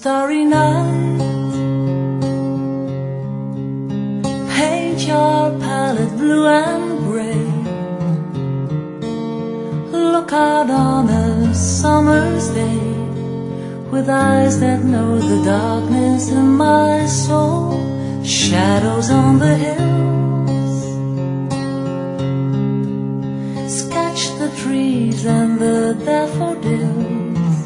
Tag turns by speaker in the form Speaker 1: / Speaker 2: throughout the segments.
Speaker 1: starry night, paint your palette blue and gray. Look out on a summer's day with eyes that know the darkness in my soul. Shadows on the hills, sketch the trees and the daffodils,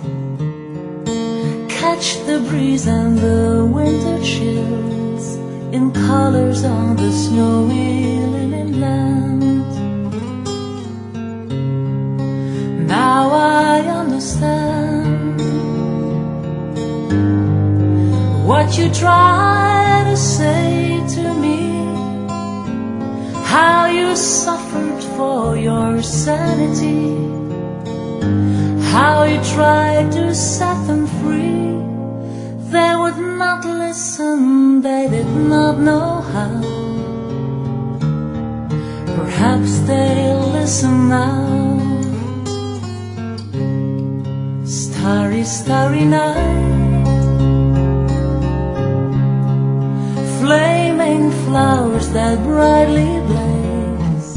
Speaker 1: catch the breeze and the winter chills in colors on the snowy linen land. Now I understand what you try to say to me, how you suffered for your sanity, how you tried to set them free. They would not listen, they did not know how. Perhaps they'll listen now. Starry, starry night, flaming flowers that brightly blaze,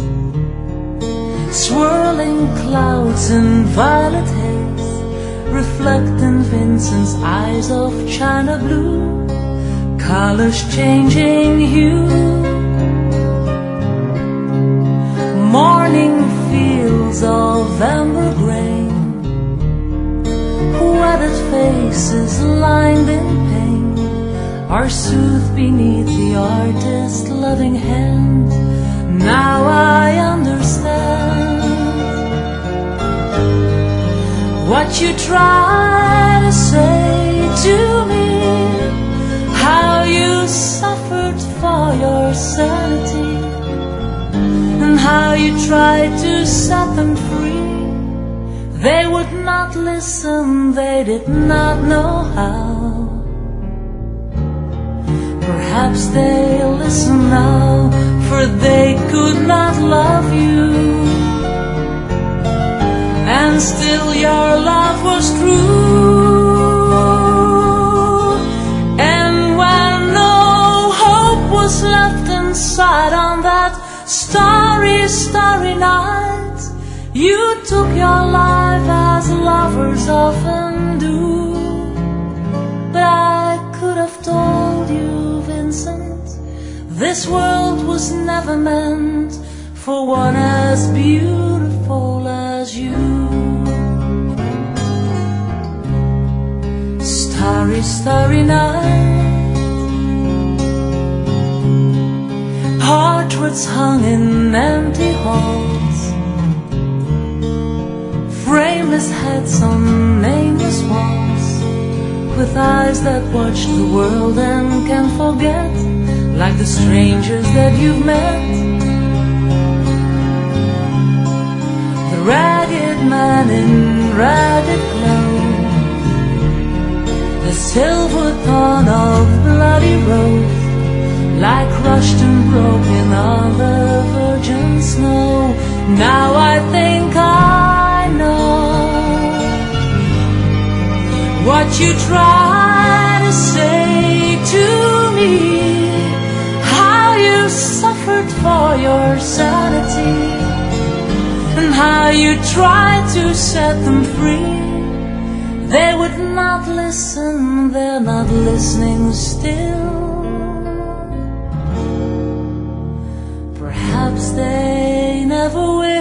Speaker 1: swirling clouds in violet haze, reflect in Vincent's eyes of china blue, colors changing hue. Morning fields of amber grain, weathered faces lined in pain are soothed beneath the artist's loving hand. Now I understand what you try to say to me, how you suffered for your sanity, and how you tried to set them free. They would not listen, they did not know how. Perhaps they'll listen now, for they could not love you, and still your love was true. And when no hope was left inside on that starry, starry night, you took your life as lovers often do. But I could have told you, Vincent, this world was never meant for one as beautiful as you. Starry, starry night, portraits hung in empty halls, frameless heads on nameless walls, with eyes that watch the world and can forget, like the strangers that you've met. The ragged man in ragged clothes, the silver thorn of bloody rose, lie crushed and broken on the virgin snow. Now I think I know what you try to say to me, how you suffered for your sanity, and how you tried to set them free. They would not listen, they're not listening still. Perhaps they never will.